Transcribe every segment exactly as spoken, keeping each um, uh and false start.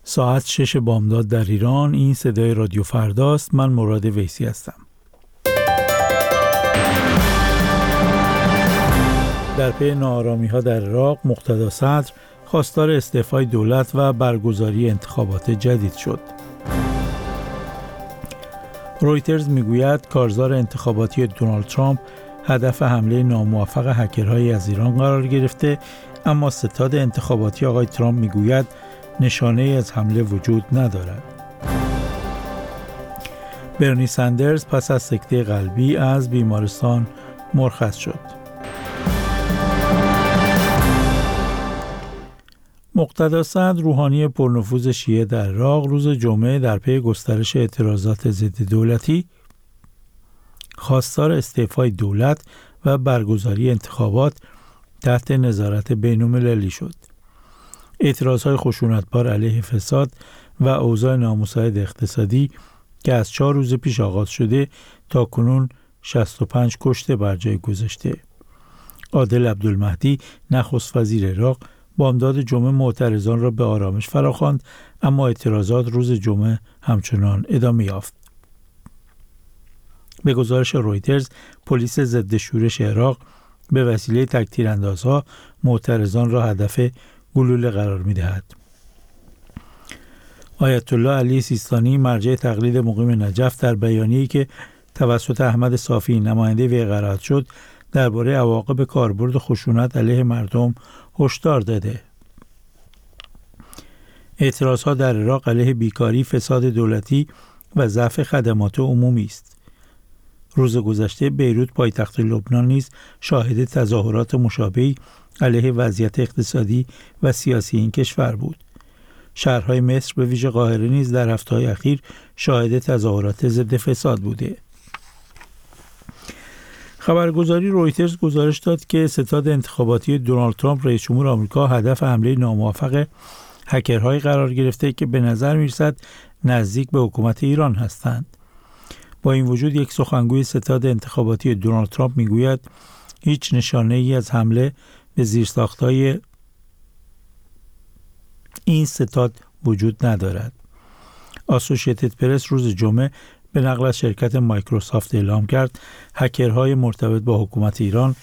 ساعت شش بامداد در ایران. این صدای رادیو فرداست. من مراد ویسی هستم. در پی ناآرامی‌ها در عراق، مقتدا صدر خواستار استعفای دولت و برگزاری انتخابات جدید شد. رویترز میگوید کارزار انتخاباتی دونالد ترامپ هدف حمله ناموفق هکرهایی از ایران قرار گرفته، اما ستاد انتخاباتی آقای ترامپ میگوید نشانه از حمله وجود ندارد. برنی سندرز پس از سکته قلبی از بیمارستان مرخص شد. مقتدا صدر، روحانی پرنفوذ شیعه در عراق، روز جمعه در پی گسترش اعتراضات ضد دولتی خواستار استعفای دولت و برگزاری انتخابات تحت نظارت بین‌المللی شد. اعتراضهای خشونتبار علیه فساد و اوضاع نامساعد اقتصادی که از چهار روز پیش آغاز شده تا کنون شصت و پنج کشته بر جای گذاشته. عادل عبدالمهدی، نخست وزیر عراق، بامداد جمعه معترضان را به آرامش فراخواند، اما اعتراضات روز جمعه همچنان ادامه یافت. به گزارش رویترز، پلیس ضد شورش عراق به وسیله تک‌تیراندازها معترضان را هدف گلوله قرار می‌دهد. آیت الله علی سیستانی، مرجع تقلید مقیم نجف، در بیانیه‌ای که توسط احمد صافی نماینده وی قرائت شد درباره عواقب کاربرد خشونت علیه مردم هشدار داده. اعتراضها در عراق علیه بیکاری، فساد دولتی و ضعف خدمات عمومی است. روز گذشته بیروت، پایتخت لبنان، نیز شاهد تظاهرات مشابهی علیه وضعیت اقتصادی و سیاسی این کشور بود. شهرهای مصر به ویژه قاهره نیز در هفته‌های اخیر شاهد تظاهرات ضد فساد بوده. خبرگزاری رویترز گزارش داد که ستاد انتخاباتی دونالد ترامپ رئیس جمهور آمریکا هدف حمله ناموفق هکرهایی قرار گرفته که به نظر می‌رسد نزدیک به حکومت ایران هستند. با این وجود یک سخنگوی ستاد انتخاباتی دونالد ترامپ میگوید هیچ نشانه‌ای از حمله به زیرساخت‌های این ستاد وجود ندارد. آسوشیتد پرس روز جمعه به نقل از شرکت مایکروسافت اعلام کرد هکرهای مرتبط با حکومت ایران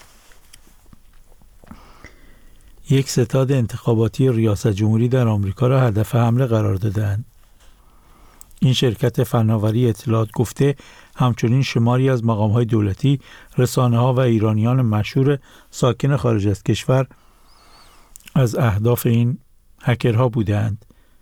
یک ستاد انتخاباتی ریاست جمهوری در آمریکا را هدف حمله قرار دادند. این شرکت فناوری اطلاعات گفته همچنین شماری از مقام‌های دولتی، رسانه‌ها و ایرانیان مشهور ساکن خارج از کشور از اهداف این هکرها بودند.